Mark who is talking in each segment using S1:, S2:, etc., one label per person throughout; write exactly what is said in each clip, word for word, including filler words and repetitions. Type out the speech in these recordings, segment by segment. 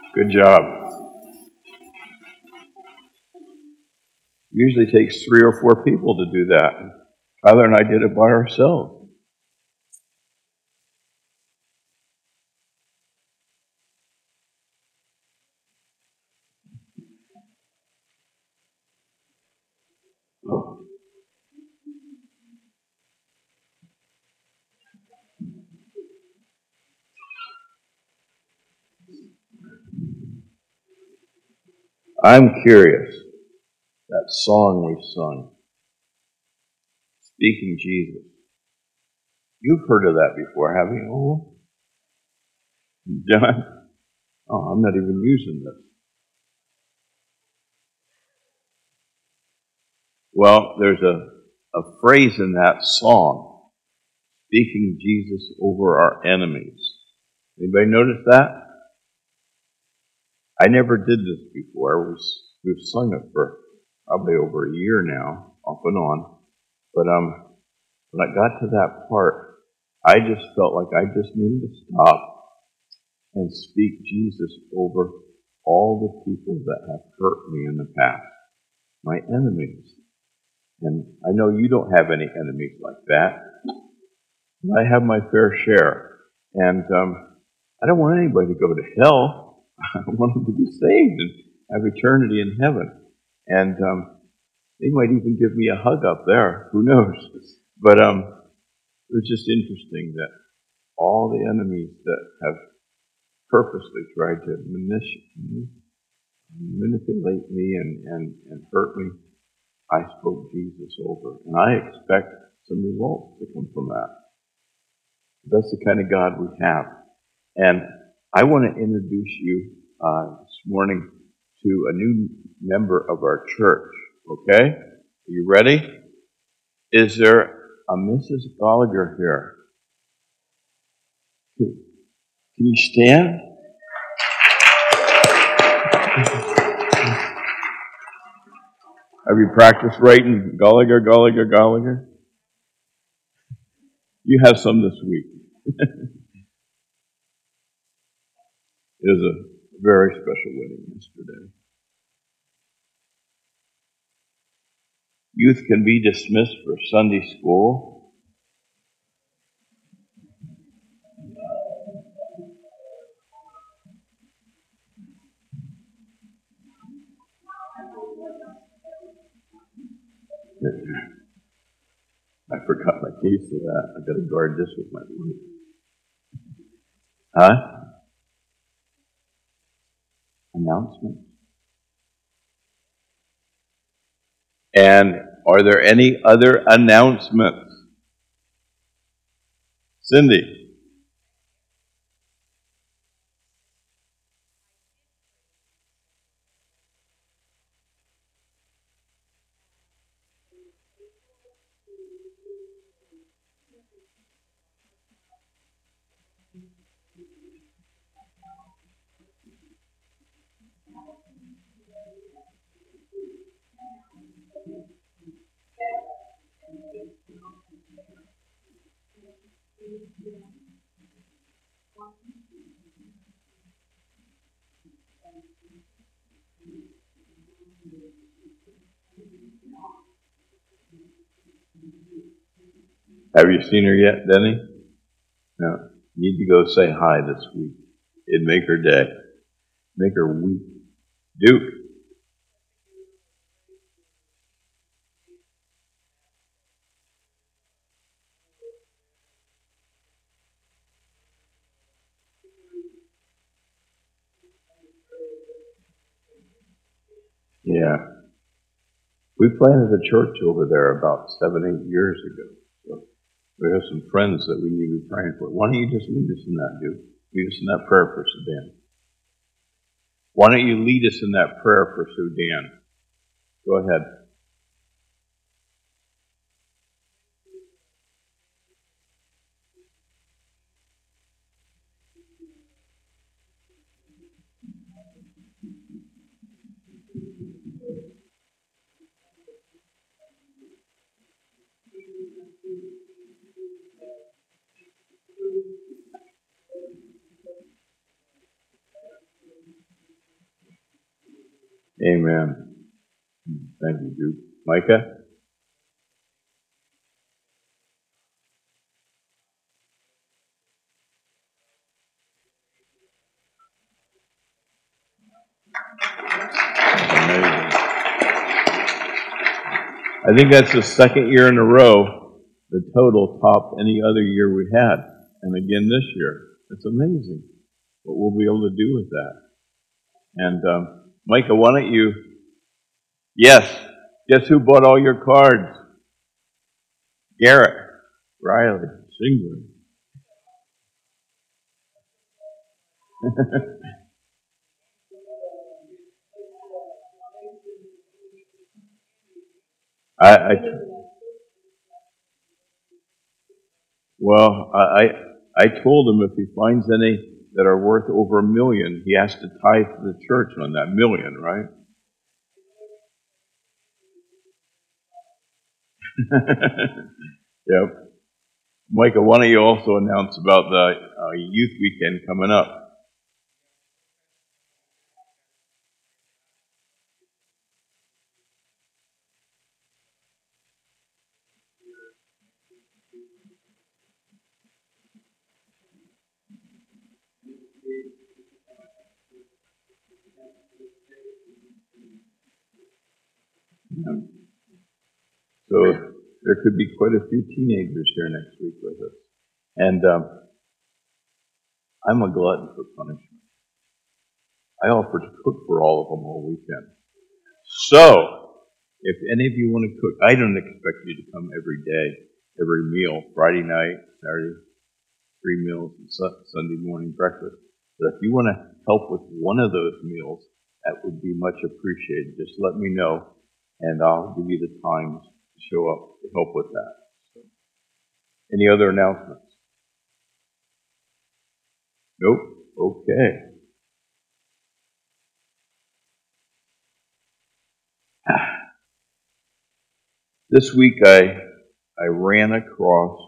S1: Good job. Usually takes three or four people to do that. Tyler and I did it by ourselves. I'm curious. That song we sung, Speaking Jesus. You've heard of that before, haven't you? Oh, John? Oh, I'm not even using this. Well, there's a, a phrase in that song, speaking Jesus over our enemies. Anybody notice that? I never did this before. We've sung it for probably over a year now, off and on. But um, when I got to that part, I just felt like I just needed to stop and speak Jesus over all the people that have hurt me in the past, my enemies. And I know you don't have any enemies like that. I have my fair share. And um, I don't want anybody to go to hell. I want them to be saved and have eternity in heaven. And um, they might even give me a hug up there. Who knows? But um, it was just interesting that all the enemies that have purposely tried to manipulate manipulate me and, and, and hurt me, I spoke Jesus over. And I expect some results to come from that. That's the kind of God we have. And I want to introduce you uh, this morning to a new member of our church. Okay? Are you ready? Is there a Missus Gallagher here? Can you stand? Have you practiced writing Gallagher, Gallagher, Gallagher? You have some this week. It was a very special wedding yesterday. Youth can be dismissed for Sunday school. I forgot my keys to that. I got to guard this with my wife. Huh? Announcement. And are there any other announcements? Cindy. Have you seen her yet, Denny? No. You need to go say hi this week. It'd make her day. Make her week. Duke. Yeah. We planted a church over there about seven, eight years ago. So we have some friends that we need to be praying for. Why don't you just lead us in that, Duke? Lead us in that prayer for Sudan. Why don't you lead us in that prayer for Sudan? Go ahead. Amen. Thank you, Duke. Micah? Amazing. I think that's the second year in a row the total topped any other year we had. And again this year. It's amazing what we'll be able to do with that. And um, Micah, why don't you... Yes. Guess who bought all your cards? Garrett. Riley. Singler. I, I well, I I told him if he finds any that are worth over a million, he has to tithe to the church on that million, right? Yep. Micah, why don't you also announce about the uh, youth weekend coming up? So there could be quite a few teenagers here next week with us. And um, I'm a glutton for punishment. I offer to cook for all of them all weekend. So, if any of you want to cook, I don't expect you to come every day, every meal, Friday night, Saturday, three meals, and Sunday morning breakfast. But if you want to help with one of those meals, that would be much appreciated. Just let me know, and I'll give you the times to show up to help with that. So, any other announcements? Nope. Okay. This week I I ran across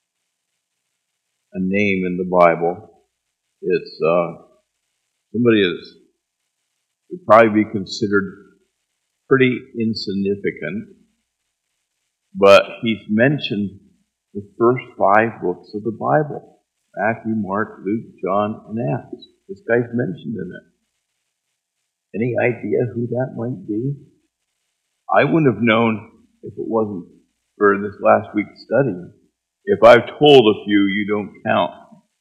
S1: a name in the Bible. It's uh, somebody is would probably be considered pretty insignificant, but he's mentioned the first five books of the Bible: Matthew, Mark, Luke, John, and Acts. This guy's mentioned in it. Any idea who that might be? I wouldn't have known if it wasn't for this last week's study. If I've told a few, you don't count.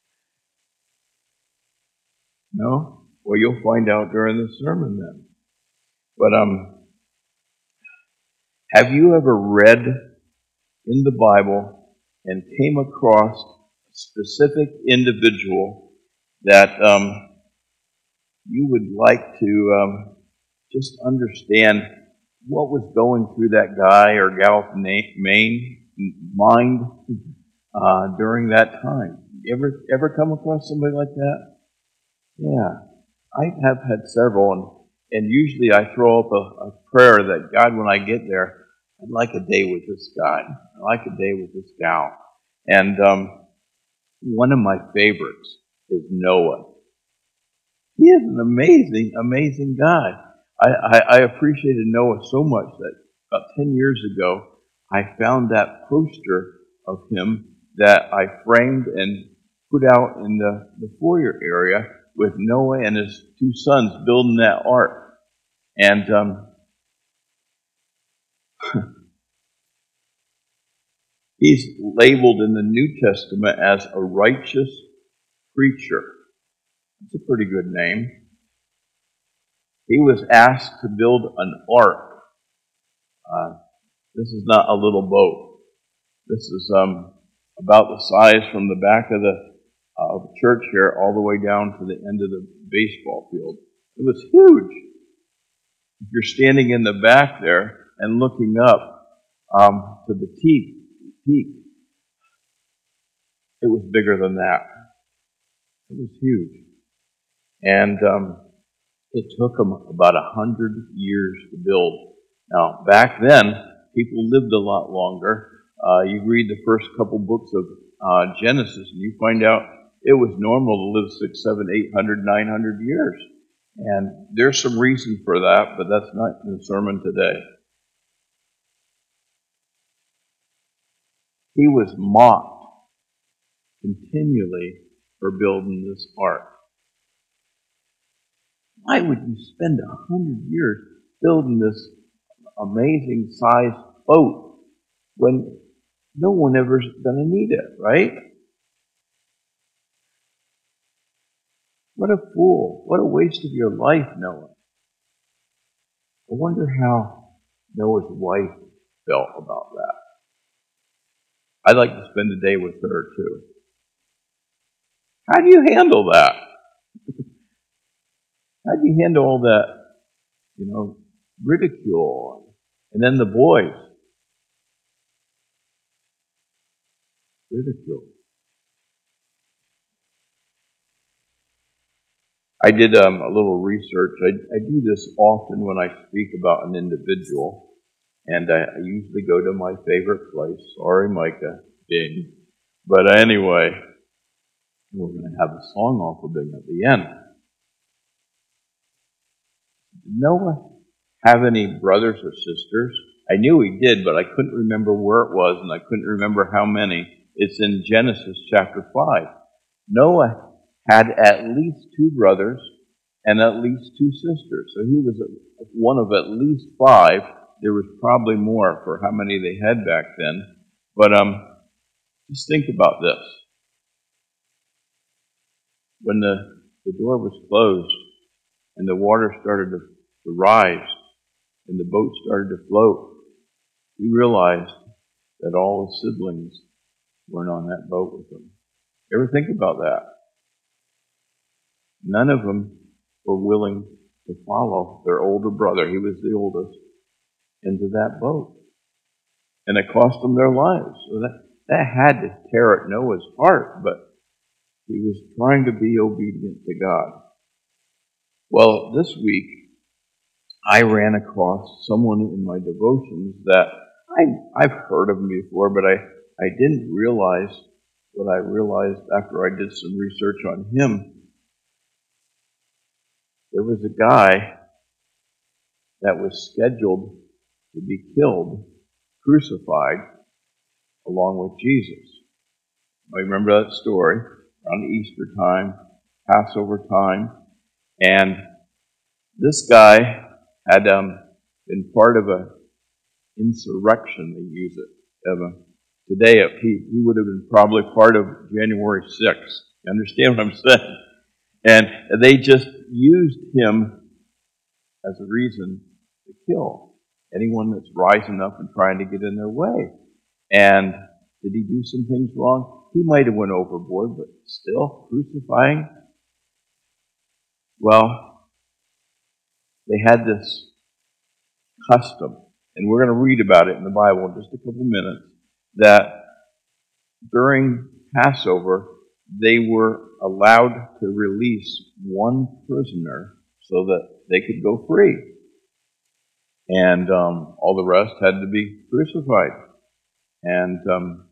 S1: No? Well, you'll find out during the sermon then. But um, have you ever read in the Bible and came across a specific individual that um, you would like to um, just understand what was going through that guy or gal's main mind uh, during that time? You ever ever come across somebody like that? Yeah, I have had several, and, and usually I throw up a, a prayer that God, when I get there, I'd like a day with this guy. I'd like a day with this gal. And um, one of my favorites is Noah. He is an amazing, amazing guy. I, I, I appreciated Noah so much that about ten years ago, I found that poster of him that I framed and put out in the, the foyer area with Noah and his two sons building that ark. And um, he's labeled in the New Testament as a righteous preacher. That's a pretty good name. He was asked to build an ark. Uh, this is not a little boat. This is um, about the size from the back of the uh, of the church here all the way down to the end of the baseball field. It was huge. If you're standing in the back there and looking up um, to the peak, peak, it was bigger than that. It was huge. And um, it took them about a hundred years to build. Now, back then, people lived a lot longer. Uh, you read the first couple books of uh, Genesis, and you find out it was normal to live six, seven, eight hundred, nine hundred years. And there's some reason for that, but that's not the sermon today. He was mocked continually for building this ark. Why would you spend a hundred years building this amazing sized boat when no one ever's going to need it, right? What a fool. What a waste of your life, Noah. I wonder how Noah's wife felt about that. I'd like to spend a day with her, too. How do you handle that? How do you handle all that, you know, ridicule? And then the boys. Ridicule. I did um, a little research. I, I do this often when I speak about an individual, and I, I usually go to my favorite place. Sorry, Micah, Bing. But anyway, we're going to have a song off of Bing at the end. Did Noah have any brothers or sisters? I knew he did, but I couldn't remember where it was, and I couldn't remember how many. It's in Genesis chapter five. Noah had at least two brothers and at least two sisters. So he was one of at least five. There was probably more for how many they had back then. But um, just think about this. When the, the door was closed and the water started to, to rise and the boat started to float, he realized that all his siblings weren't on that boat with him. Ever think about that? None of them were willing to follow their older brother. He was the oldest, into that boat. And it cost them their lives. So that, that had to tear at Noah's heart, but he was trying to be obedient to God. Well, this week, I ran across someone in my devotions that I, I've heard of him before, but I, I didn't realize what I realized after I did some research on him. There was a guy that was scheduled to be killed, crucified, along with Jesus. I remember that story around Easter time, Passover time, and this guy had um, been part of an insurrection, they use it. Of a, today, he, he would have been probably part of January sixth. You understand what I'm saying? And they just used him as a reason to kill anyone that's rising up and trying to get in their way. And did he do some things wrong? He might have went overboard, but still, crucifying. Well, they had this custom, and we're going to read about it in the Bible in just a couple minutes, that during Passover, they were allowed to release one prisoner so that they could go free. And um, all the rest had to be crucified. And um,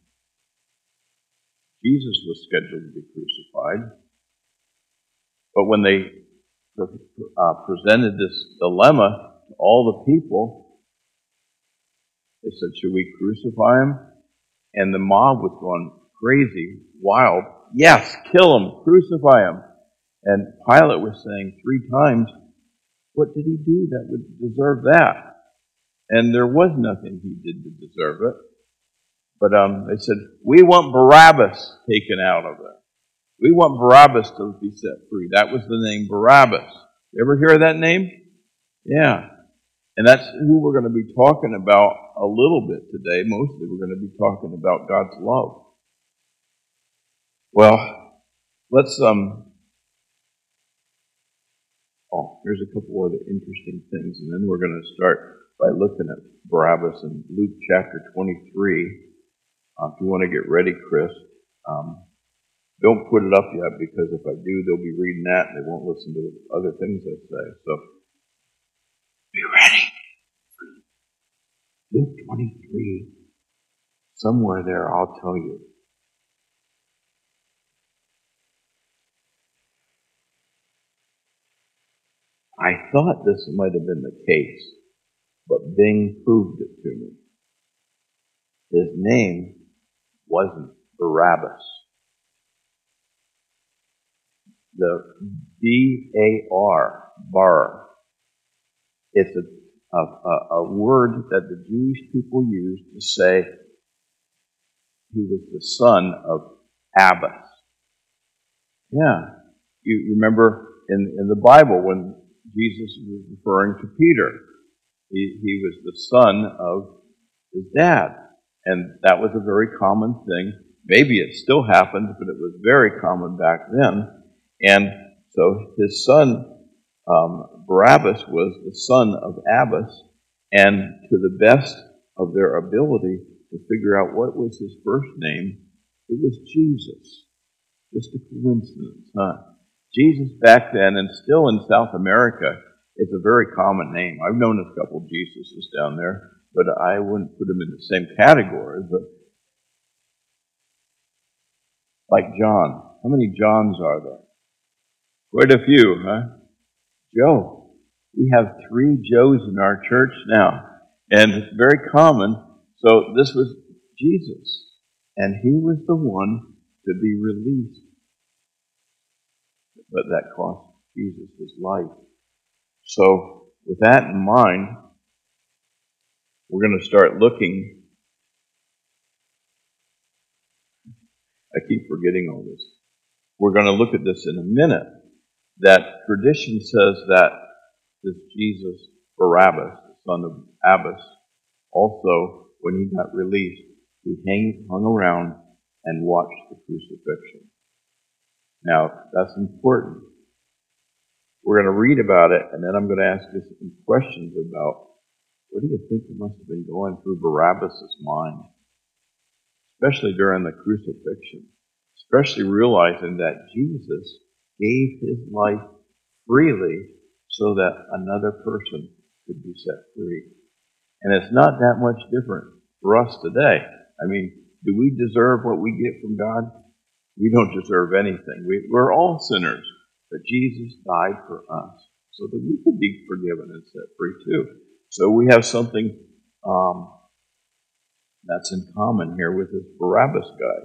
S1: Jesus was scheduled to be crucified. But when they uh, presented this dilemma to all the people, they said, should we crucify him? And the mob was going crazy, wild. Yes, kill him, crucify him. And Pilate was saying three times, what did he do that would deserve that? And there was nothing he did to deserve it. But um, they said, we want Barabbas taken out of there. We want Barabbas to be set free. That was the name Barabbas. You ever hear that name? Yeah. And that's who we're going to be talking about a little bit today. Mostly we're going to be talking about God's love. Well, let's, um, oh, here's a couple other interesting things. And then we're going to start by looking at Barabbas in Luke chapter twenty-three. Uh, if you want to get ready, Chris, um, don't put it up yet, because if I do, they'll be reading that and they won't listen to other things I say. So, be ready. Luke twenty-three, somewhere there, I'll tell you. I thought this might have been the case, but Bing proved it to me. His name wasn't Barabbas. The B A R, bar, it's a, a, a, a word that the Jewish people used to say he was the son of Abbas. Yeah, you remember in, in the Bible when Jesus was referring to Peter, he, he was the son of his dad. And that was a very common thing. Maybe it still happens, but it was very common back then. And so his son, um, Barabbas, was the son of Abbas, and to the best of their ability to figure out what was his first name, it was Jesus. Just a coincidence, huh? Jesus back then, and still in South America, it's a very common name. I've known a couple of Jesuses down there, but I wouldn't put them in the same category. But like John, how many Johns are there? Quite a few, huh? Joe. We have three Joes in our church now, and it's very common. So this was Jesus, and he was the one to be released. But that cost Jesus his life. So with that in mind, we're going to start looking. I keep forgetting all this. We're going to look at this in a minute. That tradition says that this Jesus, Barabbas, the son of Abbas, also, when he got released, he hang, hung around and watched the crucifixion. Now, that's important. We're going to read about it, and then I'm going to ask you some questions about what do you think must have been going through Barabbas' mind, especially during the crucifixion, especially realizing that Jesus gave his life freely so that another person could be set free. And it's not that much different for us today. I mean, do we deserve what we get from God? We don't deserve anything. We, we're all sinners, but Jesus died for us so that we could be forgiven and set free too. So we have something um, that's in common here with this Barabbas guy.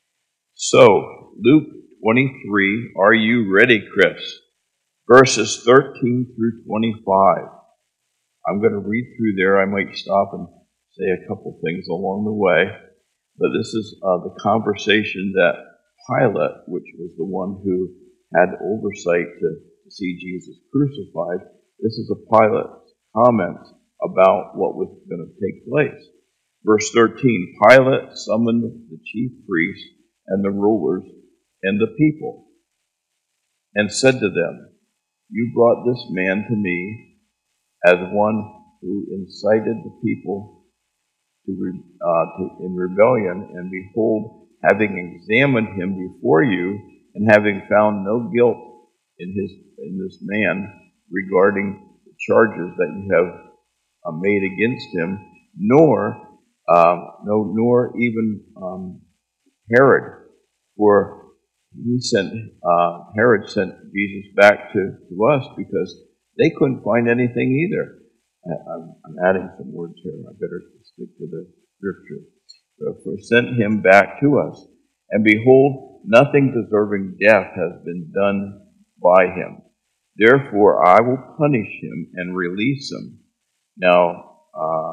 S1: So, Luke twenty-three, are you ready, Chris? Verses thirteen through twenty-five. I'm going to read through there. I might stop and say a couple things along the way. But this is uh, the conversation that Pilate, which was the one who had oversight to, to see Jesus crucified, this is a Pilate's comments about what was going to take place. Verse thirteen, Pilate summoned the chief priests and the rulers and the people and said to them, you brought this man to me as one who incited the people to, uh, to in rebellion, and behold, having examined him before you, and having found no guilt in his in this man regarding the charges that you have uh, made against him, nor uh, no nor even um, Herod, for he sent uh, Herod sent Jesus back to, to us because they couldn't find anything either. I, I'm, I'm adding some words here. I better stick to the scripture. So for sent him back to us, and behold, nothing deserving death has been done by him. Therefore, I will punish him and release him. Now, uh,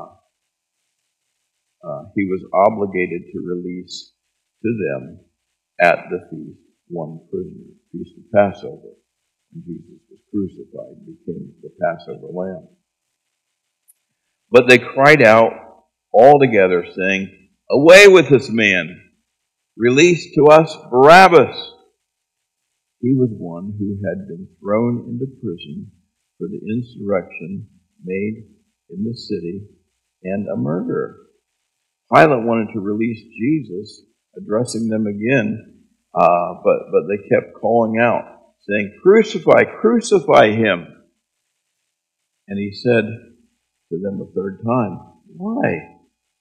S1: uh, he was obligated to release to them at the feast one prisoner, feast of Passover. And Jesus was crucified and became the Passover lamb. But they cried out all together, saying, away with this man! Release to us Barabbas! He was one who had been thrown into prison for the insurrection made in the city and a murderer. Pilate wanted to release Jesus, addressing them again, uh, but, but they kept calling out, saying, crucify, crucify him. And he said to them a third time, why?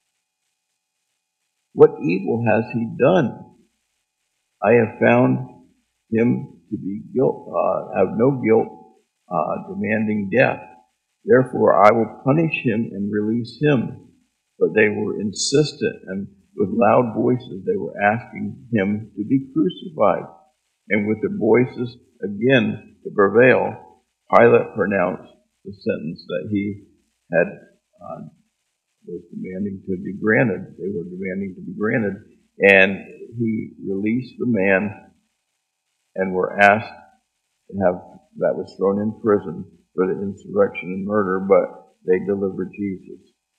S1: What evil has he done? I have found him to be guilt, uh, have no guilt uh, demanding death. Therefore, I will punish him and release him. But they were insistent, and with loud voices they were asking him to be crucified. And with their voices again to prevail, Pilate pronounced the sentence that he had uh, was demanding to be granted. They were demanding to be granted, and he released the man, and were asked to have that was thrown in prison for the insurrection and murder, but they delivered Jesus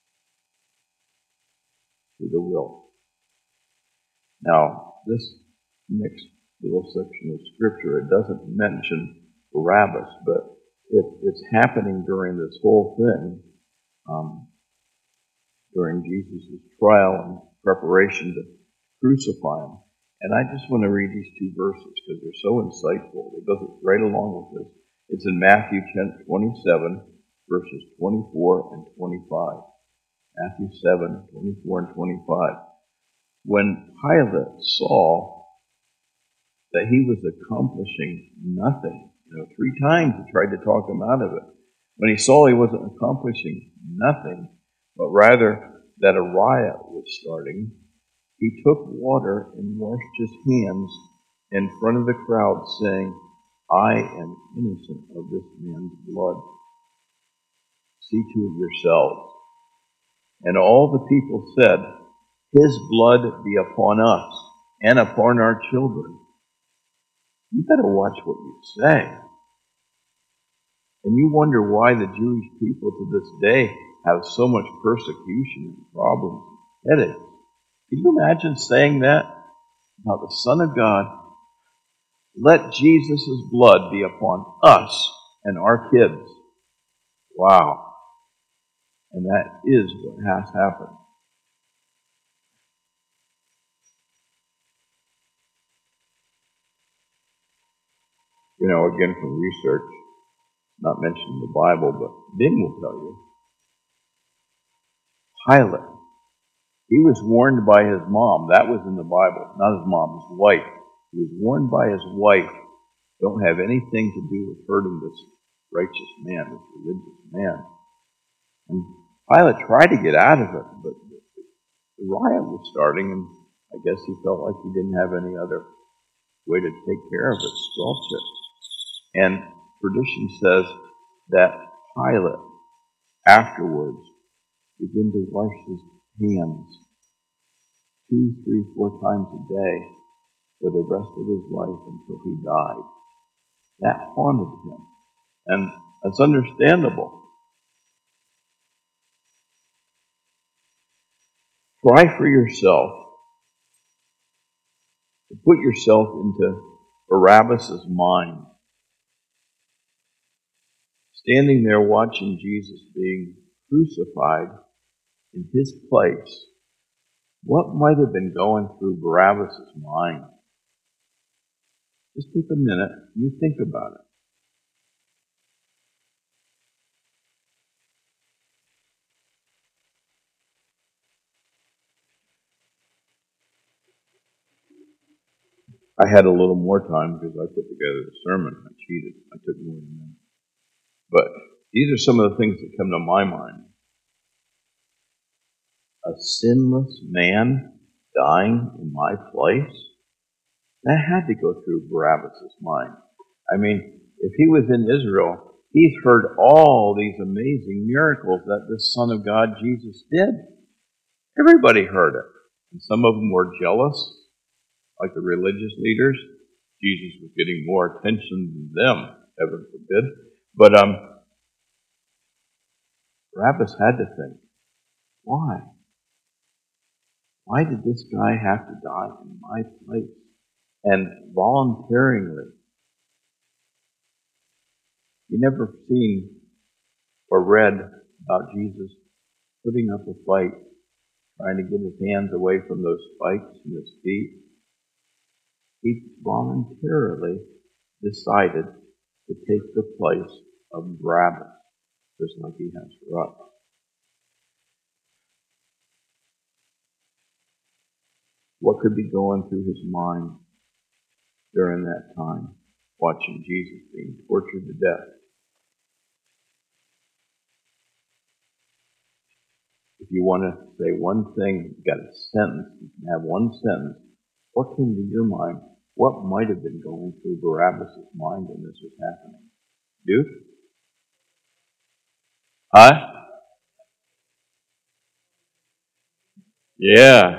S1: to the will. Now, this next little section of scripture, it doesn't mention Barabbas, but it, it's happening during this whole thing, um, during Jesus' trial and preparation to crucify him. And I just want to read these two verses because they're so insightful. They go right along with this. It's in Matthew twenty-seven, verses twenty-four and twenty-five. Matthew seven, twenty-four and twenty-five. When Pilate saw that he was accomplishing nothing, you know, three times he tried to talk him out of it. When he saw he wasn't accomplishing nothing, but rather that a riot was starting, he took water and washed his hands in front of the crowd, saying, I am innocent of this man's blood. See to it yourselves. And all the people said, His blood be upon us and upon our children. You better watch what you say. And you wonder why the Jewish people to this day have so much persecution and problems and headaches. Can you imagine saying that about the Son of God? Let Jesus' blood be upon us and our kids. Wow. And that is what has happened. You know, again, from research, not mentioned in the Bible, but Bing will tell you. Pilate, he was warned by his mom. That was in the Bible, not his mom, his wife. He was warned by his wife, don't have anything to do with hurting this righteous man, this religious man. And Pilate tried to get out of it, but the riot was starting, and I guess he felt like he didn't have any other way to take care of it, squelch it. And tradition says that Pilate afterwards began to wash his hands two, three, four times a day for the rest of his life until he died. That haunted him. And that's understandable. Try for yourself to put yourself into Barabbas' mind. Standing there watching Jesus being crucified in his place, what might have been going through Barabbas' mind? Just take a minute and you think about it. I had a little more time because I put together the sermon. I cheated. I took more than that. But these are some of the things that come to my mind. A sinless man dying in my place? That had to go through Barabbas' mind. I mean, if he was in Israel, he's heard all these amazing miracles that the Son of God, Jesus, did. Everybody heard it. And some of them were jealous, like the religious leaders. Jesus was getting more attention than them, heaven forbid. But um, Barabbas had to think, why? Why did this guy have to die in my place? And voluntarily. You never seen or read about Jesus putting up a fight, trying to get his hands away from those spikes in his feet. He voluntarily decided to take the place of Barabbas, just like he has for us. What could be going through his mind during that time, watching Jesus being tortured to death? If you want to say one thing, you got a sentence, you can have one sentence. What came to your mind? What might have been going through Barabbas' mind when this was happening? Duke? Huh? Yeah.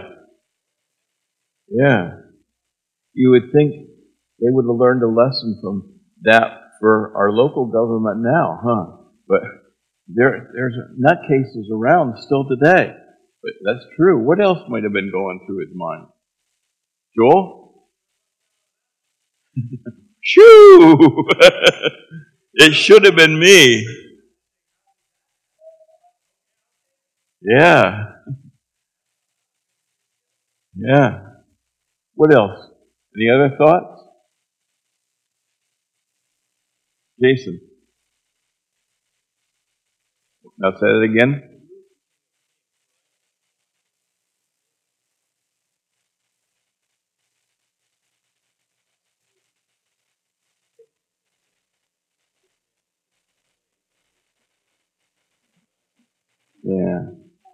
S1: Yeah. You would think they would have learned a lesson from that for our local government now, huh? But there, there's nutcases around still today. But that's true. What else might have been going through his mind? Joel? Shoo! It should have been me. Yeah. Yeah. What else? Any other thoughts? Jason? Now say it again. Yeah.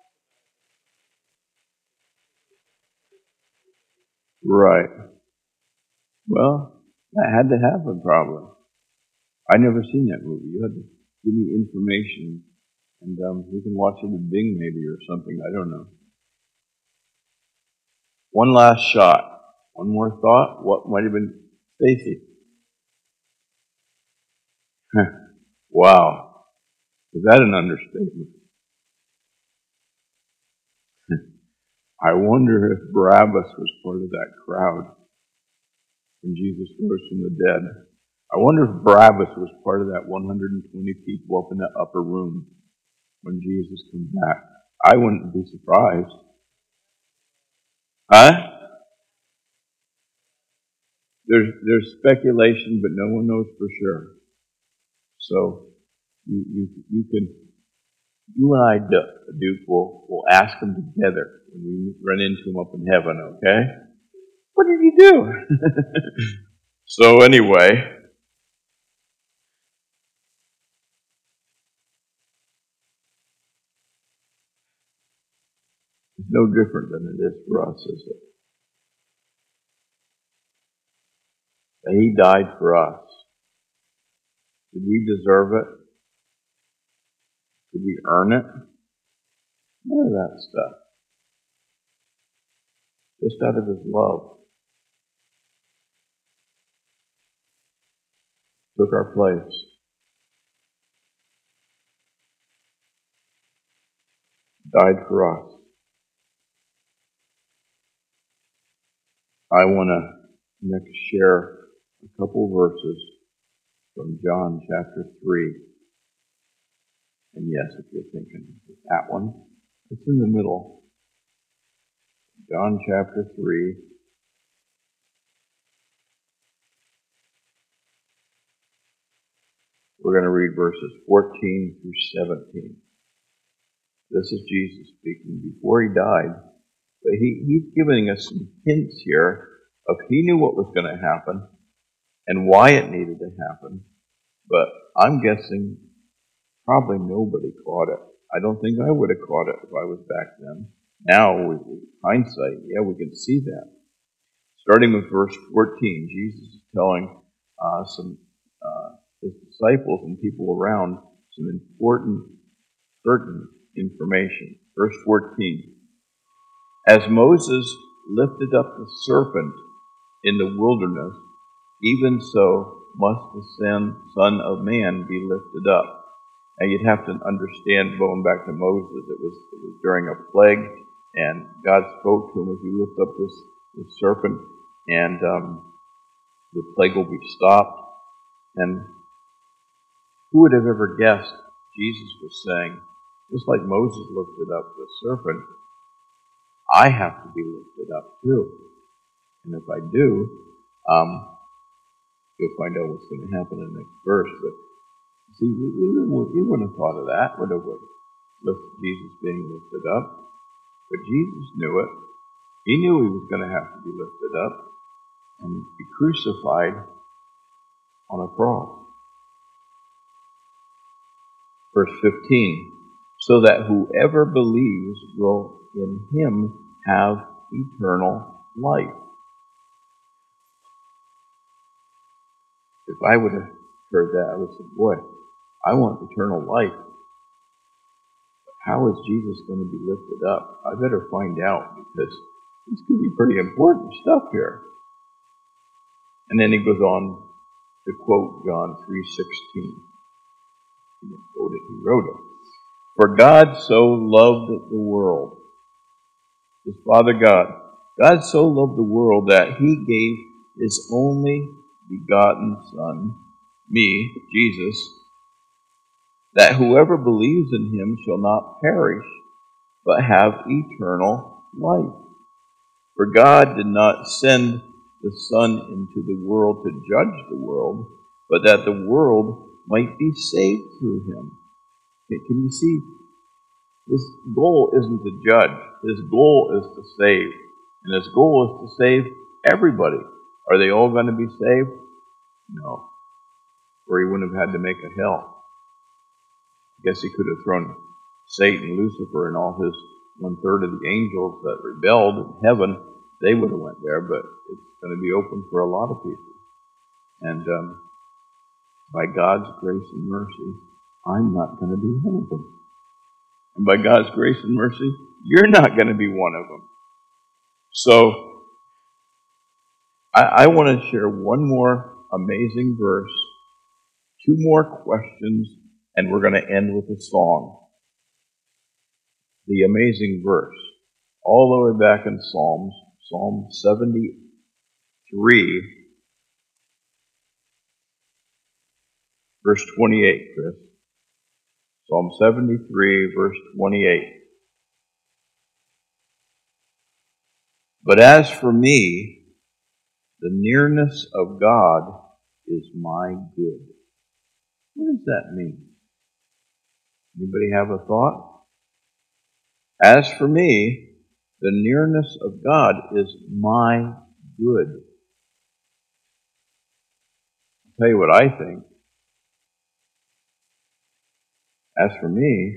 S1: Right. Well, that had to happen probably. I never seen that movie. You had to give me information, and um, we can watch it in Bing maybe or something. I don't know. One last shot. One more thought. What might have been Stacy? Wow. Is that an understatement? I wonder if Barabbas was part of that crowd when Jesus rose from the dead. I wonder if Barabbas was part of that one hundred twenty people up in the upper room when Jesus came back. I wouldn't be surprised. Huh? There's there's speculation, but no one knows for sure. So you you you can you and I, Duke, will will ask them together when we run into them up in heaven. Okay? What did you do? So anyway, it's no different than it is for us, is it? That He died for us. Did we deserve it? Did we earn it? None of that stuff. Just out of His love. Took our place. Died for us. I want to next share a couple verses from John chapter three. And yes, if you're thinking that one, it's in the middle. John chapter three. We're going to read verses fourteen through seventeen. This is Jesus speaking before He died. But he, He's giving us some hints here of He knew what was going to happen and why it needed to happen. But I'm guessing probably nobody caught it. I don't think I would have caught it if I was back then. Now, with hindsight, yeah, we can see that. Starting with verse fourteen, Jesus is telling uh, some uh, His disciples and people around some important, certain information. Verse fourteen, as Moses lifted up the serpent in the wilderness, even so must the Son of Man be lifted up. Now you'd have to understand, going back to Moses, it was, it was during a plague, and God spoke to him, if you lift up this, this serpent, and um, the plague will be stopped. And who would have ever guessed Jesus was saying, just like Moses lifted up the serpent, I have to be lifted up too. And if I do, um, you'll find out what's going to happen in the next verse. But see, we, we, we wouldn't have thought of that, would have we? Lift, Jesus being lifted up. But Jesus knew it. He knew He was going to have to be lifted up and be crucified on a cross. Verse fifteen, so that whoever believes will in him have eternal life. If I would have heard that, I would have said, boy, I want eternal life. How is Jesus going to be lifted up? I better find out, because this could be pretty important stuff here. And then he goes on to quote John three sixteen. He didn't quote it, he wrote it. For God so loved the world, his Father God, God so loved the world that he gave his only begotten Son, me, Jesus, that whoever believes in him shall not perish, but have eternal life. For God did not send the Son into the world to judge the world, but that the world might be saved through him. Okay, can you see? His goal isn't to judge. His goal is to save. And his goal is to save everybody. Are they all going to be saved? No. Or he wouldn't have had to make a hell. I guess he could have thrown Satan, Lucifer, and all his one-third of the angels that rebelled in heaven. They would have went there, but it's going to be open for a lot of people. And um, by God's grace and mercy, I'm not going to be one of them. And by God's grace and mercy, you're not going to be one of them. So, I, I want to share one more amazing verse, two more questions, and we're going to end with a song. The amazing verse, all the way back in Psalms, Psalm seventy-three, verse twenty-eight, Chris. Psalm seventy-three, verse twenty-eight. But as for me, the nearness of God is my good. What does that mean? Anybody have a thought? As for me, the nearness of God is my good. I'll tell you what I think. As for me,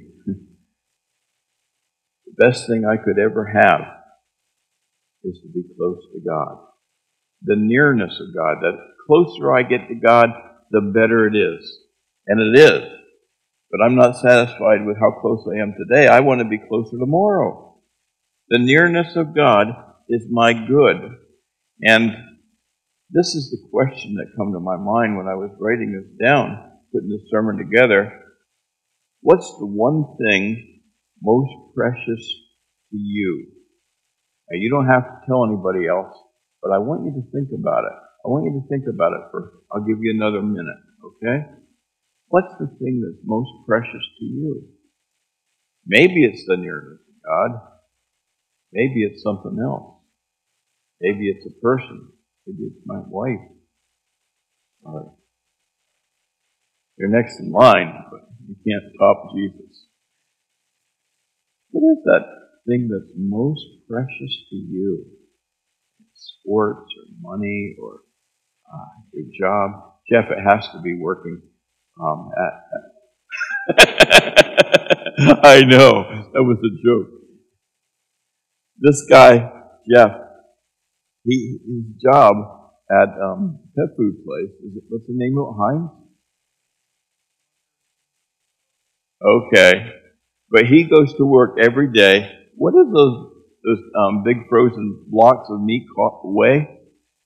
S1: the best thing I could ever have is to be close to God. The nearness of God. The closer I get to God, the better it is. And it is. But I'm not satisfied with how close I am today. I want to be closer tomorrow. The nearness of God is my good. And this is the question that came to my mind when I was writing this down, putting this sermon together. What's the one thing most precious to you? Now, you don't have to tell anybody else, but I want you to think about it. I want you to think about it for, I'll give you another minute, okay? What's the thing that's most precious to you? Maybe it's the nearness of God. Maybe it's something else. Maybe it's a person. Maybe it's my wife. Or you're next in line, but you can't top Jesus. What is that thing that's most precious to you? Sports or money or uh, your job? Jeff, it has to be working um, at... I know, that was a joke. This guy, Jeff, he his job at um, pet food place, is it, what's the name of it, Heinz? Okay. But he goes to work every day. What do those those um, big frozen blocks of meat weigh?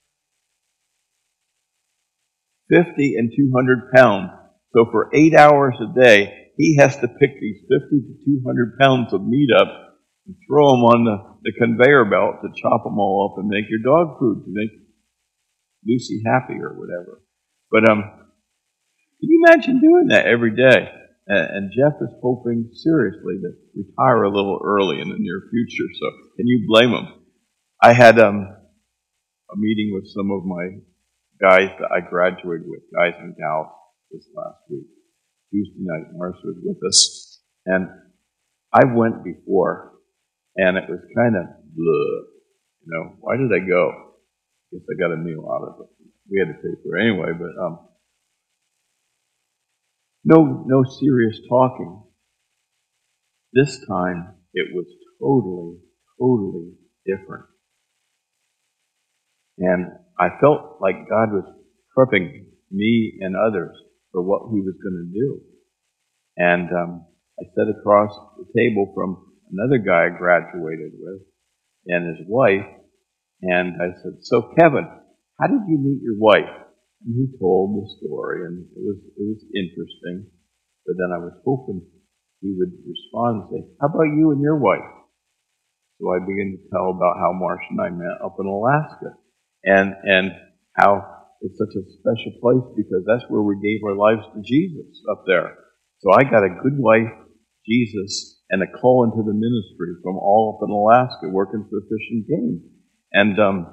S1: fifty and two hundred pounds. So for eight hours a day, he has to pick these fifty to two hundred pounds of meat up and throw them on the, the conveyor belt to chop them all up and make your dog food, to make Lucy happy or whatever. But um, can you imagine doing that every day? And Jeff is hoping seriously to retire a little early in the near future. So can you blame him? I had um, a meeting with some of my guys that I graduated with, guys and gals, this last week. Tuesday night, Marcia was with us. And I went before, and it was kind of blah. You know, why did I go? I guess I got a meal out of it. We had to pay for it anyway, but um, No, no serious talking. This time, it was totally, totally different. And I felt like God was prepping me and others for what he was going to do. And um, I sat across the table from another guy I graduated with and his wife, and I said, "So Kevin, how did you meet your wife?" And he told the story, and it was it was interesting. But then I was hoping he would respond and say, "How about you and your wife?" So I began to tell about how Marsh and I met up in Alaska, and and how it's such a special place because that's where we gave our lives to Jesus up there. So I got a good wife, Jesus, and a call into the ministry from all up in Alaska, working for Fish and Game. And um,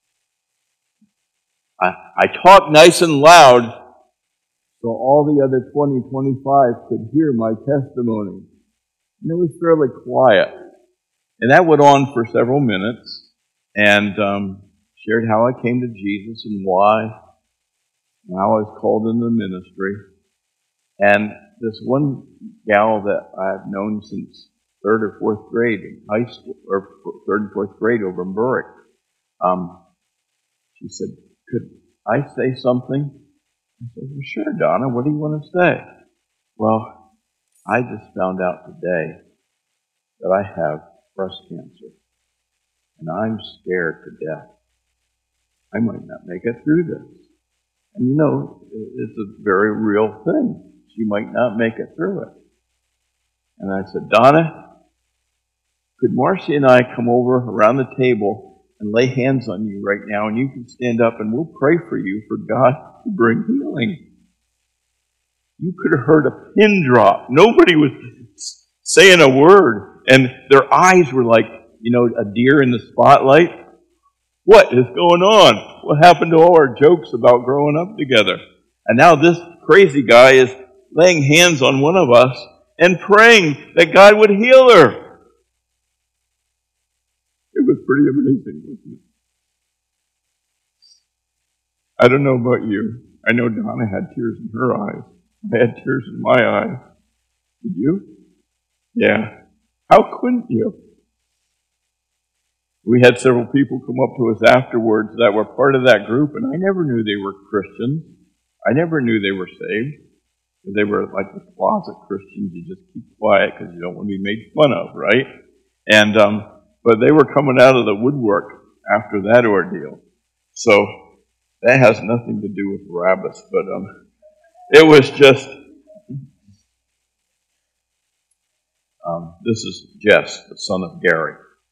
S1: I, I talked nice and loud so all the other twenty, twenty-five could hear my testimony. And it was fairly quiet. And that went on for several minutes, and um, shared how I came to Jesus and why, and how I was called into the ministry. And this one gal that I've known since third or fourth grade in high school, or third and fourth grade over in Berwick, um, she said, "Could I say something?" I said, "Well, sure, Donna. What do you want to say?" "Well, I just found out today that I have breast cancer, and I'm scared to death. I might not make it through this." And you know, it's a very real thing. She might not make it through it. And I said, "Donna, could Marcy and I come over around the table and lay hands on you right now, and you can stand up and we'll pray for you for God to bring healing?" You could have heard a pin drop. Nobody was saying a word. And their eyes were like, you know, a deer in the spotlight. What is going on? What happened to all our jokes about growing up together? And now this crazy guy is laying hands on one of us and praying that God would heal her. It was pretty amazing, wasn't it? I don't know about you. I know Donna had tears in her eyes. I had tears in my eyes. Did you? Yeah. How couldn't you? We had several people come up to us afterwards that were part of that group, and I never knew they were Christians. I never knew they were saved. They were like the closet Christians. You just keep quiet because you don't want to be made fun of, right? And um, but they were coming out of the woodwork after that ordeal. So that has nothing to do with Barabbas, but um, it was just. Um, this is Jess, the son of Gary.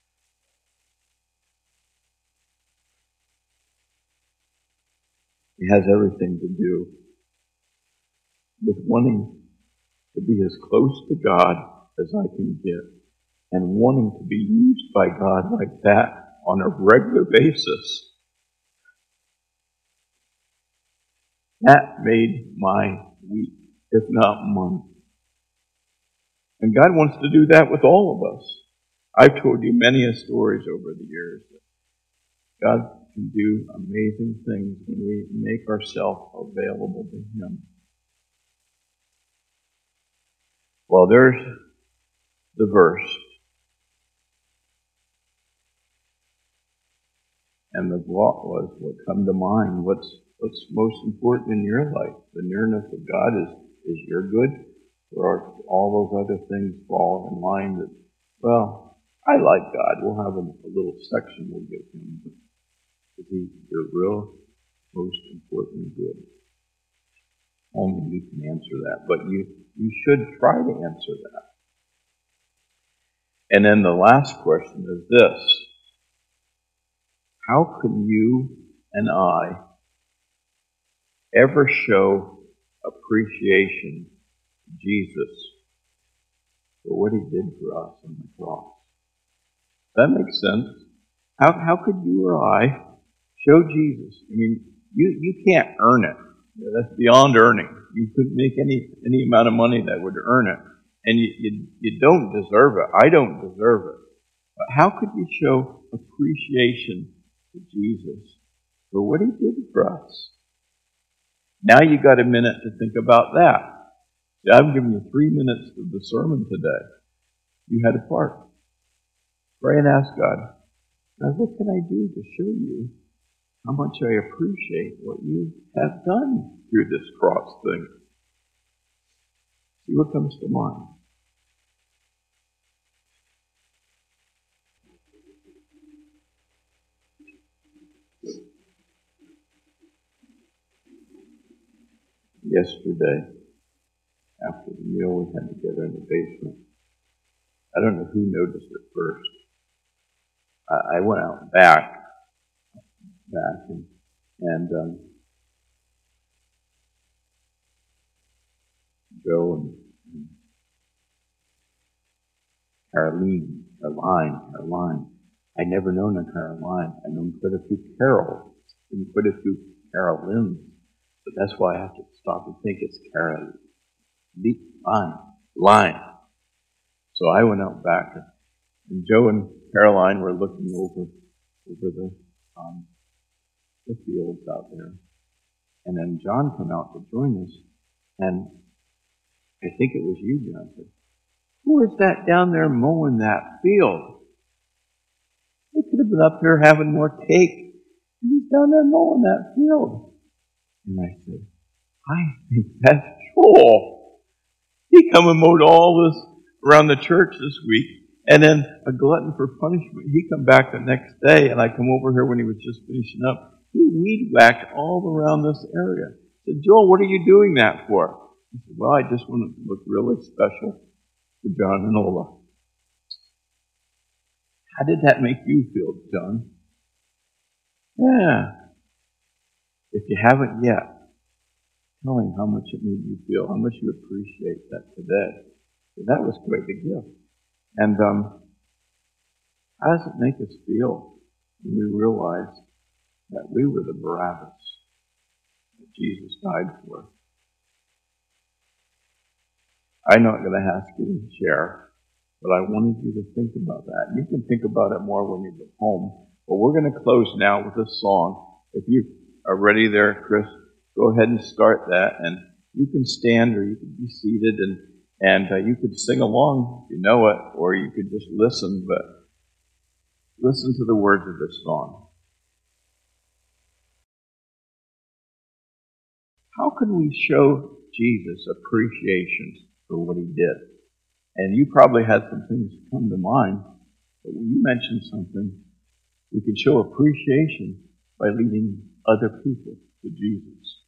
S1: It has everything to do with wanting to be as close to God as I can get, and wanting to be used by God like that on a regular basis. That made my week, if not month. And God wants to do that with all of us. I've told you many a stories over the years. God can do amazing things when we make ourselves available to Him. Well, there's the verse. And the thought was, what come to mind? What's what's most important in your life? The nearness of God is, is your good? Or are all those other things fall in line that, well, I like God. We'll have a, a little section we'll give Him. But is He your real, most important good? Only you can answer that. But you, you should try to answer that. And then the last question is this. How can you and I ever show appreciation to Jesus for what He did for us on the cross? That makes sense. How how could you or I show Jesus? I mean, you, you can't earn it. That's beyond earning. You couldn't make any, any amount of money that would earn it. And you, you, you don't deserve it. I don't deserve it. But how could you show appreciation to Jesus for what He did for us? Now you got a minute to think about that. See, I've given you three minutes of the sermon today. you had a part. Pray and ask God, God, what can I do to show you how much I appreciate what you have done through this cross thing? See what comes to mind. Yesterday, after the meal we had together in the basement, I don't know who noticed it first. I, I went out back, back, and, and um, Joe and, and Caroline, Caroline, Caroline. I never known a Caroline. I known quite a few Carols and quite a few Carolines. But that's why I have to stop and think it's Caroline. Line. Line. So I went out back, and Joe and Caroline were looking over over the um, the fields out there. And then John came out to join us, and I think it was you, John, said, who is that down there mowing that field? They could have been up here having more cake, and he's down there mowing that field. And I said, I think that's Joel. He come and mowed all this around the church this week, and then a glutton for punishment. He come back the next day, and I come over here when he was just finishing up. He weed whacked all around this area. I said, Joel, what are you doing that for? He said, well, I just want to look really special for John and Ola. How did that make you feel, John? Yeah. If you haven't yet, tell him how much it made you feel, how much you appreciate that today. So that was quite a gift. And um, how does it make us feel when we realize that we were the Barabbas that Jesus died for? I'm not going to ask you to share, but I wanted you to think about that. You can think about it more when you get home. But we're going to close now with a song. If you are ready there, Chris, go ahead and start that. And you can stand or you can be seated, and, and uh, you could sing along if you know it, or you could just listen, but listen to the words of this song. How can we show Jesus appreciation for what he did? And you probably had some things come to mind, but when you mentioned something, we can show appreciation by leading other people to Jesus.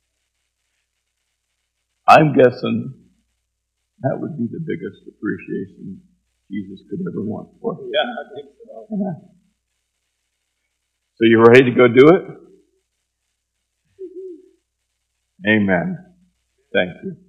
S1: I'm guessing that would be the biggest appreciation Jesus could ever want for.
S2: Yeah, I think so.
S1: Yeah. So you ready to go do it? Amen. Thank you.